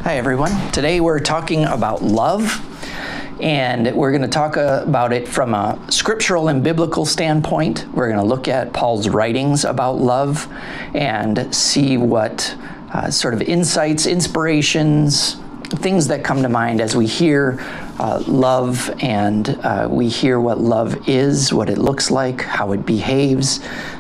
Hi everyone. Today we're talking about love, and we're going to talk about it from a scriptural and biblical standpoint. We're going to look at Paul's writings about love and see what sort of insights, inspirations, things that come to mind as we hear love and we hear what love is, what it looks like, how it behaves.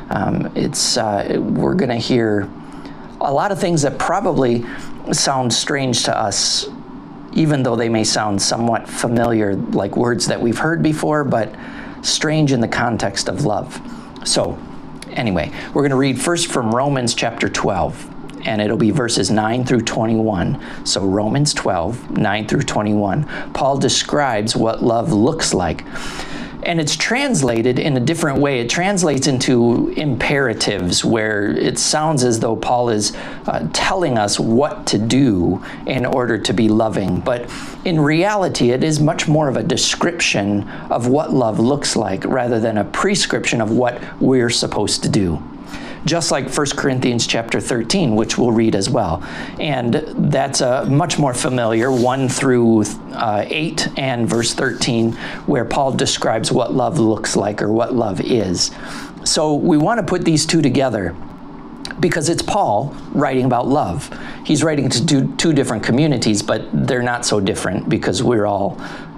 We're going to hear a lot of things that probably sound strange to us, even though they may sound somewhat familiar, like words that we've heard before, but strange in the context of love. So anyway, we're going to read first from Romans chapter 12, and it'll be verses 9 through 21. So Romans 12, 9 through 21. Paul describes what love looks like. And it's translated in a different way. It translates into imperatives, where it sounds as though Paul is telling us what to do in order to be loving. But in reality, it is much more of a description of what love looks like rather than a prescription of what we're supposed to do. Just like 1 Corinthians chapter 13, which we'll read as well. And that's much more familiar, 1 through 8 and verse 13, where Paul describes what love looks like or what love is. So we want to put these two together because it's Paul writing about love. He's writing to two different communities, but they're not so different because we're all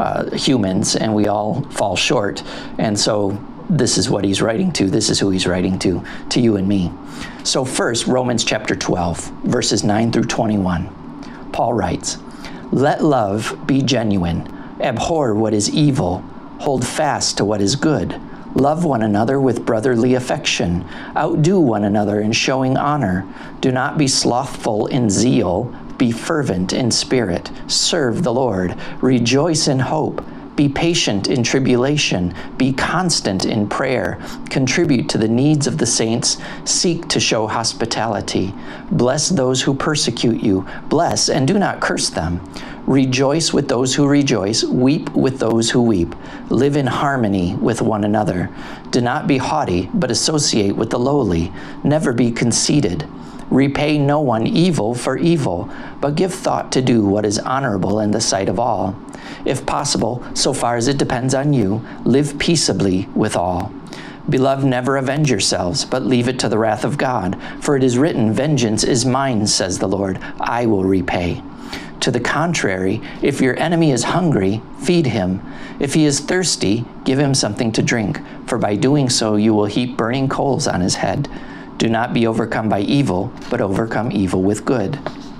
humans and we all fall short. And so this is what he's writing to. This is who he's writing to you and me. So first, Romans chapter 12, verses 9 through 21. Paul writes, "Let love be genuine. Abhor what is evil. Hold fast to what is good. Love one another with brotherly affection. Outdo one another in showing honor. Do not be slothful in zeal. Be fervent in spirit. Serve the Lord. Rejoice in hope. Be patient in tribulation. Be constant in prayer. Contribute to the needs of the saints. Seek to show hospitality. Bless those who persecute you. Bless and do not curse them. Rejoice with those who rejoice. Weep with those who weep. Live in harmony with one another. Do not be haughty, but associate with the lowly. Never be conceited. Repay no one evil for evil, but give thought to do what is honorable in the sight of all. If possible, so far as it depends on you, live peaceably with all. Beloved, never avenge yourselves, but leave it to the wrath of God. For it is written, 'Vengeance is mine, says the Lord. I will repay.' To the contrary, if your enemy is hungry, feed him. If he is thirsty, give him something to drink, for by doing so you will heap burning coals on his head. Do not be overcome by evil, but overcome evil with good."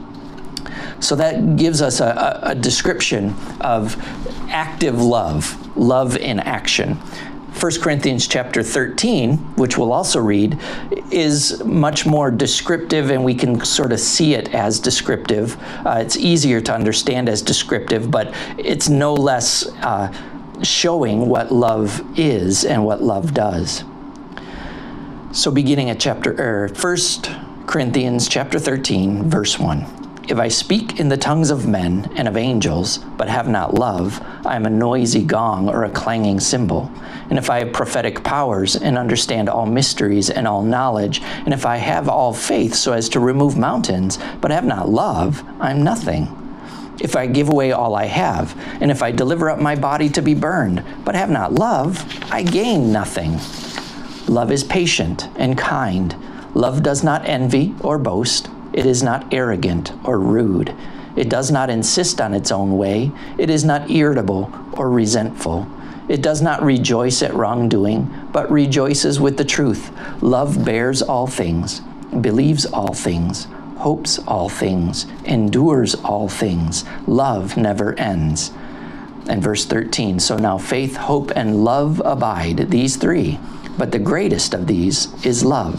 So that gives us a description of active love, love in action. 1 Corinthians chapter 13, which we'll also read, is much more descriptive, and we can sort of see it as descriptive. It's easier to understand as descriptive, but it's no less showing what love is and what love does. So beginning at 1 Corinthians chapter 13, verse 1. "If I speak in the tongues of men and of angels, but have not love, I am a noisy gong or a clanging cymbal. And if I have prophetic powers and understand all mysteries and all knowledge, and if I have all faith so as to remove mountains, but have not love, I am nothing. If I give away all I have, and if I deliver up my body to be burned, but have not love, I gain nothing. Love is patient and kind. Love does not envy or boast. It is not arrogant or rude. It does not insist on its own way. It is not irritable or resentful. It does not rejoice at wrongdoing, but rejoices with the truth. Love bears all things, believes all things, hopes all things, endures all things. Love never ends." And verse 13, "So now faith, hope, and love abide, these three, but the greatest of these is love."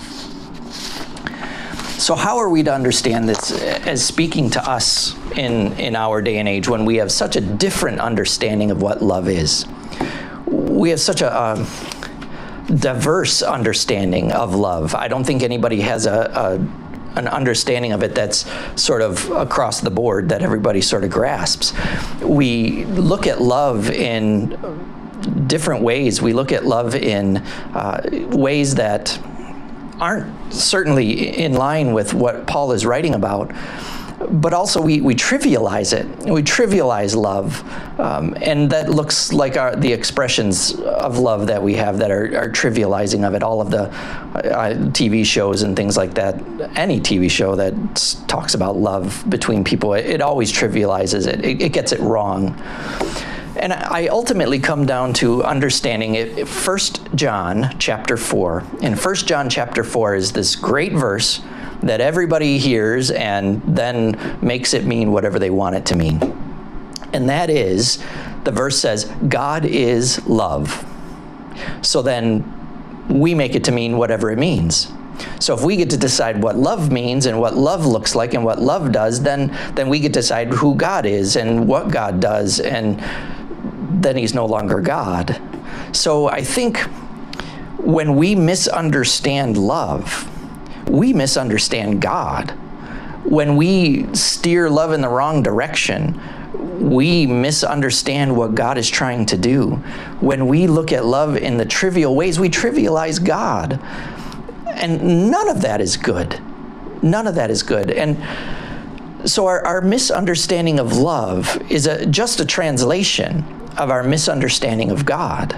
So how are we to understand this as speaking to us in our day and age when we have such a different understanding of what love is? We have such a diverse understanding of love. I don't think anybody has an understanding of it that's sort of across the board that everybody sort of grasps. We look at love in different ways. We look at love in ways that aren't certainly in line with what Paul is writing about. but also we trivialize it. We trivialize love, and that looks like the expressions of love that we have that are trivializing of it. All of the TV shows and things like that, any TV show that talks about love between people, it always trivializes it. It gets it wrong. And I ultimately come down to understanding it. 1 John chapter 4. In 1 John chapter 4 is this great verse that everybody hears and then makes it mean whatever they want it to mean. And that is, the verse says, God is love. So then we make it to mean whatever it means. So if we get to decide what love means and what love looks like and what love does, then we get to decide who God is and what God does, and then he's no longer God. So I think when we misunderstand love, we misunderstand God. When we steer love in the wrong direction, we misunderstand what God is trying to do. When we look at love in the trivial ways, we trivialize God. And none of that is good. None of that is good. And so our misunderstanding of love is just a translation of our misunderstanding of God.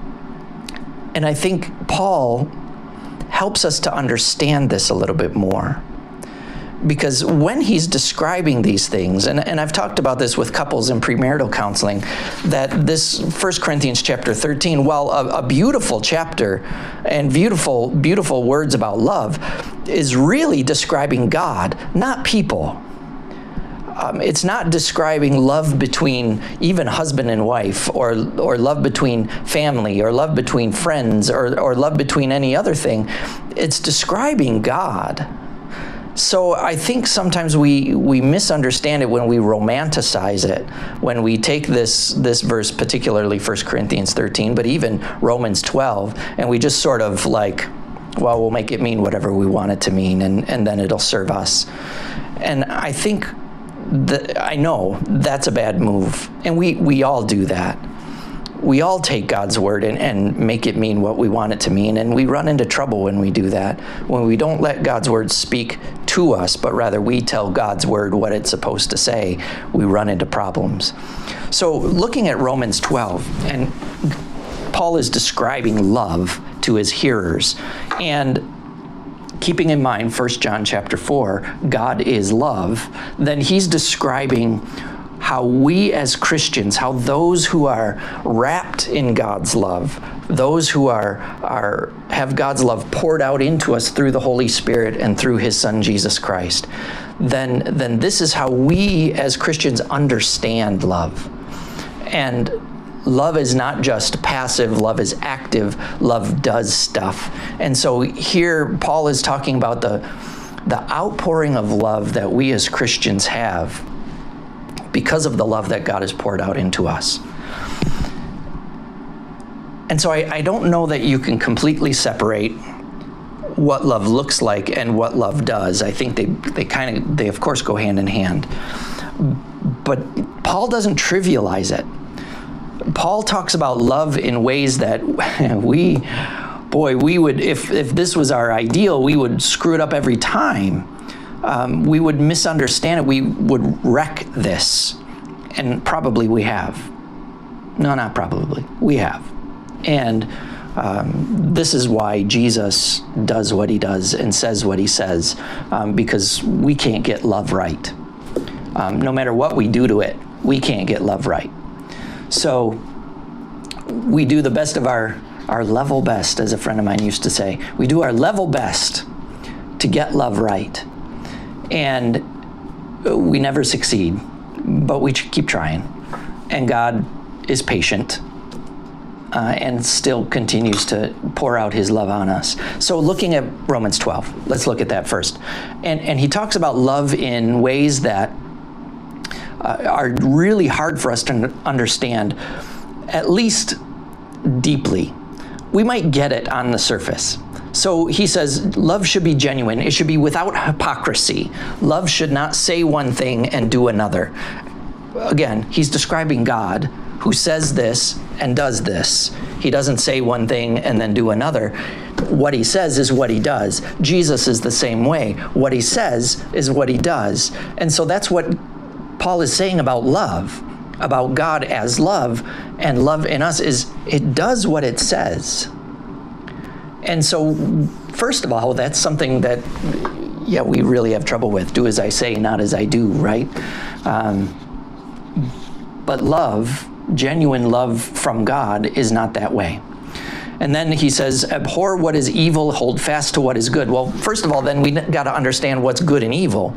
And I think Paul helps us to understand this a little bit more. Because when he's describing these things, and I've talked about this with couples in premarital counseling, that this 1 Corinthians chapter 13, while a beautiful chapter and beautiful words about love, is really describing God, not people. It's not describing love between even husband and wife, or love between family, or love between friends, or love between any other thing. It's describing God. So I think sometimes we misunderstand it when we romanticize it, when we take this verse, particularly 1 Corinthians 13, but even Romans 12, and we just sort of like, well, we'll make it mean whatever we want it to mean, and then it'll serve us. And I think I know that's a bad move, and we all do that. We all take God's word and make it mean what we want it to mean, and we run into trouble when we do that, when we don't let God's word speak to us, but rather we tell God's word what it's supposed to say. We run into problems. So looking at Romans 12, and Paul is describing love to his hearers, and keeping in mind 1 John chapter 4, God is love, then he's describing how we as Christians, how those who are wrapped in God's love, those who have God's love poured out into us through the Holy Spirit and through his Son, Jesus Christ, then this is how we as Christians understand love. And love is not just passive, love is active, love does stuff. And so here Paul is talking about the outpouring of love that we as Christians have because of the love that God has poured out into us. And so I don't know that you can completely separate what love looks like and what love does. I think they of course go hand in hand. But Paul doesn't trivialize it. Paul talks about love in ways that we would, if this was our ideal, we would screw it up every time. We would misunderstand it. We would wreck this. And probably we have. No, not probably. We have. And this is why Jesus does what he does and says what he says, because we can't get love right. No matter what we do to it, we can't get love right. So we do the best of our level best, as a friend of mine used to say. We do our level best to get love right. And we never succeed, but we keep trying. And God is patient and still continues to pour out his love on us. So looking at Romans 12, let's look at that first. And he talks about love in ways that are really hard for us to understand, at least deeply. We might get it on the surface. So he says, love should be genuine. It should be without hypocrisy. Love should not say one thing and do another. Again, he's describing God, who says this and does this. He doesn't say one thing and then do another. what he says is what he does. Jesus is the same way. What he says is what he does. And so that's what Paul is saying about love, about God as love, and love in us is it does what it says. And so, first of all, that's something that, we really have trouble with. Do as I say, not as I do, right? But love, genuine love from God, is not that way. And then he says, abhor what is evil, hold fast to what is good. Well, first of all, then we got to understand what's good and evil.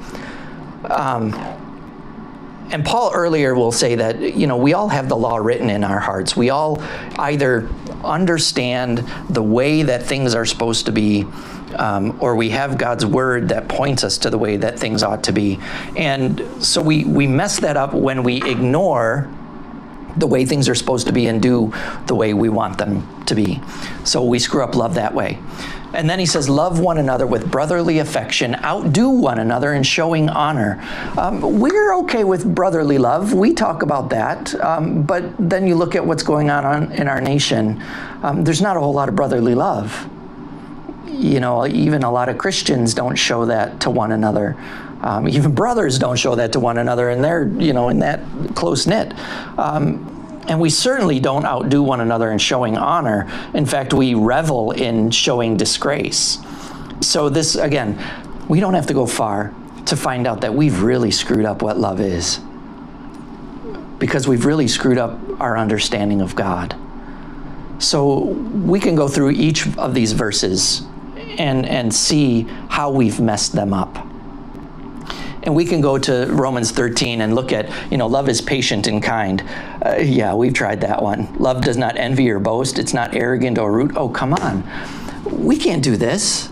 And Paul earlier will say that, we all have the law written in our hearts. We all either understand the way that things are supposed to be, or we have God's word that points us to the way that things ought to be. And so we mess that up when we ignore the way things are supposed to be and do the way we want them to be. So we screw up love that way. And then he says, love one another with brotherly affection, outdo one another in showing honor. We're okay with brotherly love. We talk about that. But then you look at what's going on in our nation. There's not a whole lot of brotherly love. Even a lot of Christians don't show that to one another. Even brothers don't show that to one another, and they're, in that close-knit. And we certainly don't outdo one another in showing honor. In fact, we revel in showing disgrace. So this, again, we don't have to go far to find out that we've really screwed up what love is, because we've really screwed up our understanding of God. So we can go through each of these verses and see how we've messed them up. And we can go to Romans 13 and look at, love is patient and kind. We've tried that one. Love does not envy or boast. It's not arrogant or rude. Oh, come on. We can't do this.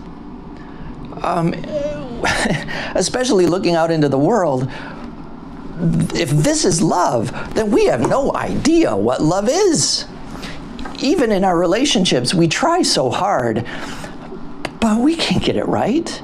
Especially looking out into the world. If this is love, then we have no idea what love is. Even in our relationships, we try so hard, but we can't get it right.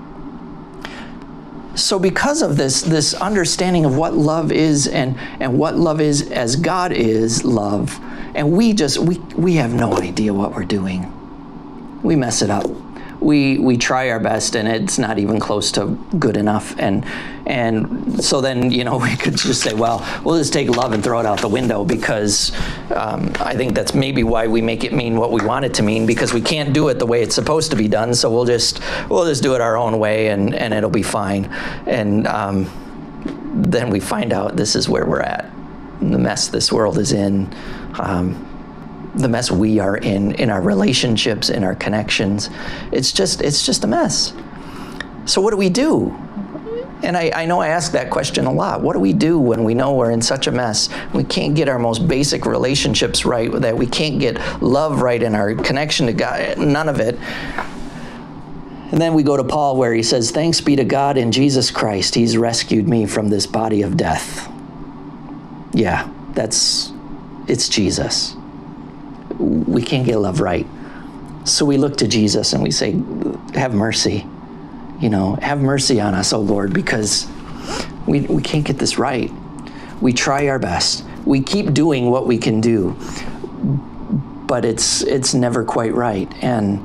So because of this understanding of what love is and what love is as God is love, and we have no idea what we're doing. We mess it up. We try our best, and it's not even close to good enough. And so then, we could just say, well, we'll just take love and throw it out the window, because I think that's maybe why we make it mean what we want it to mean, because we can't do it the way it's supposed to be done. So we'll just do it our own way, and it'll be fine. And then we find out this is where we're at, the mess this world is in. The mess we are in our relationships, in our connections. It's just a mess. So what do we do? And I know I ask that question a lot. What do we do when we know we're in such a mess? We can't get our most basic relationships right, that we can't get love right in our connection to God, none of it. And then we go to Paul, where he says, thanks be to God in Jesus Christ. He's rescued me from this body of death. Yeah, it's Jesus. We can't get love right. So we look to Jesus and we say, have mercy. Have mercy on us, oh Lord, because we can't get this right. We try our best. We keep doing what we can do, but it's never quite right. And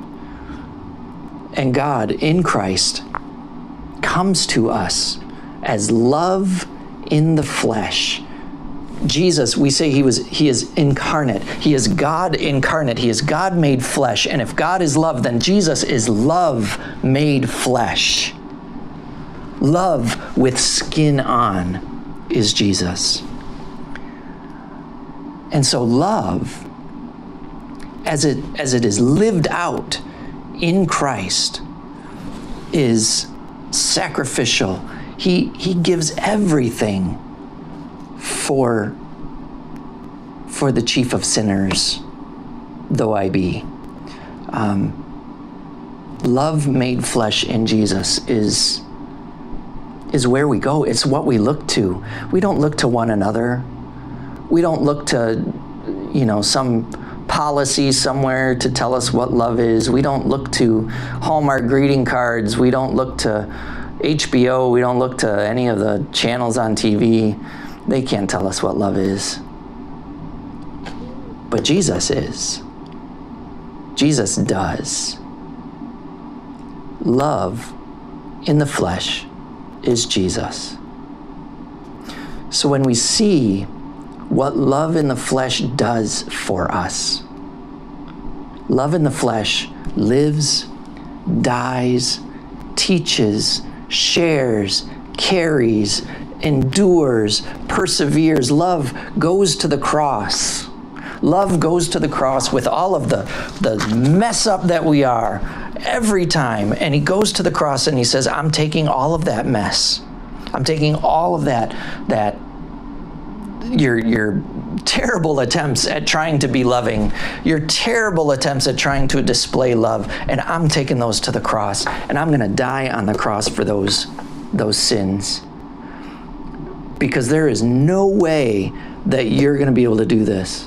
God in Christ comes to us as love in the flesh. Jesus, we say he is incarnate. He is God incarnate. He is God made flesh. And if God is love, then Jesus is love made flesh. Love with skin on is Jesus. And so love, as it is lived out in Christ, is sacrificial. He gives everything for the chief of sinners, though I be. Love made flesh in Jesus is where we go. It's what we look to. We don't look to one another. We don't look to, some policy somewhere to tell us what love is. We don't look to Hallmark greeting cards. We don't look to HBO. We don't look to any of the channels on TV. They can't tell us what love is. But Jesus is. Jesus does. love in the flesh is Jesus. So when we see what love in the flesh does for us, love in the flesh lives, dies, teaches, shares, carries, endures, perseveres. Love goes to the cross. Love goes to the cross with all of the mess up that we are every time. And he goes to the cross and he says, I'm taking all of that mess. I'm taking all of that your terrible attempts at trying to be loving, your terrible attempts at trying to display love, and I'm taking those to the cross, and I'm going to die on the cross for those sins. Because there is no way that you're going to be able to do this.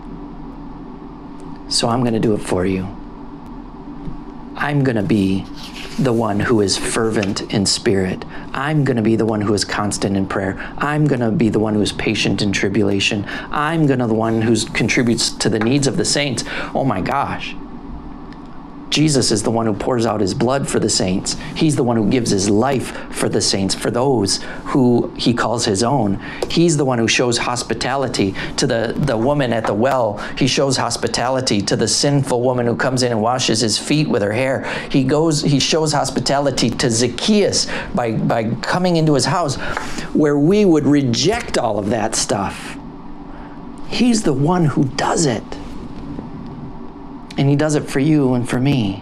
So I'm going to do it for you. I'm going to be the one who is fervent in spirit. I'm going to be the one who is constant in prayer. I'm going to be the one who is patient in tribulation. I'm going to be the one who contributes to the needs of the saints. Oh my gosh. Jesus is the one who pours out his blood for the saints. He's the one who gives his life for the saints, for those who he calls his own. He's the one who shows hospitality to the woman at the well. He shows hospitality to the sinful woman who comes in and washes his feet with her hair. He shows hospitality to Zacchaeus by coming into his house where we would reject all of that stuff. He's the one who does it. And he does it for you and for me.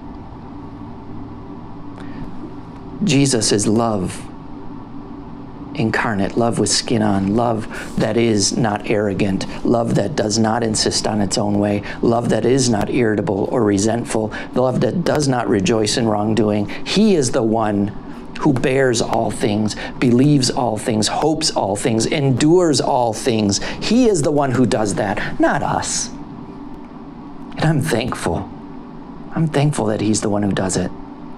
Jesus is love incarnate, love with skin on, love that is not arrogant, love that does not insist on its own way, love that is not irritable or resentful, love that does not rejoice in wrongdoing. He is the one who bears all things, believes all things, hopes all things, endures all things. He is the one who does that, not us. And I'm thankful. I'm thankful that he's the one who does it.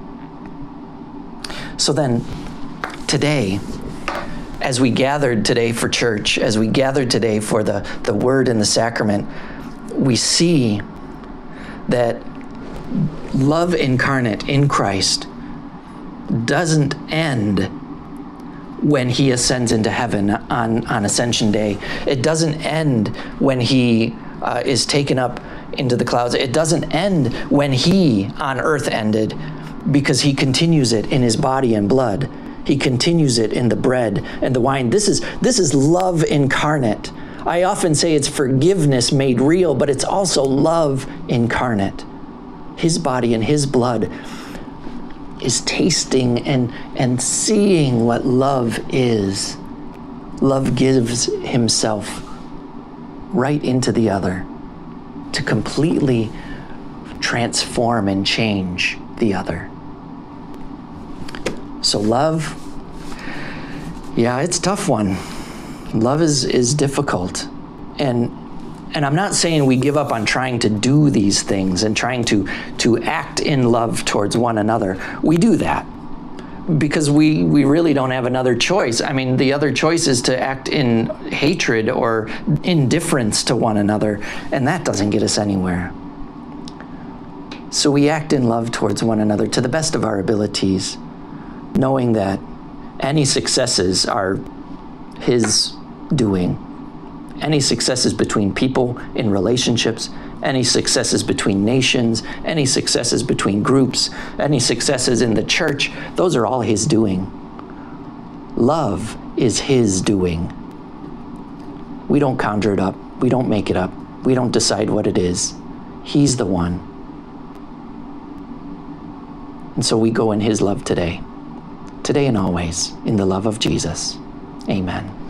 So then, today, as we gathered today for church, as we gathered today for the word and the sacrament, we see that love incarnate in Christ doesn't end when he ascends into heaven on Ascension Day. It doesn't end when he is taken up into the clouds. It doesn't end when he on earth ended, because he continues it in his body and blood. He continues it in the bread and the wine. This is love incarnate. I often say it's forgiveness made real, but it's also love incarnate. His body and his blood is tasting and seeing what love is. Love gives himself right into the other to completely transform and change the other. So love, yeah, it's a tough one. Love is difficult. And I'm not saying we give up on trying to do these things and trying to act in love towards one another. We do that because we really don't have another choice. I mean, the other choice is to act in hatred or indifference to one another, and that doesn't get us anywhere. So we act in love towards one another to the best of our abilities, knowing that any successes are his doing. Any successes between people in relationships, any successes between nations, any successes between groups, any successes in the church, those are all his doing. Love is his doing. We don't conjure it up. We don't make it up. We don't decide what it is. He's the one. And so we go in his love today and always, in the love of Jesus. Amen.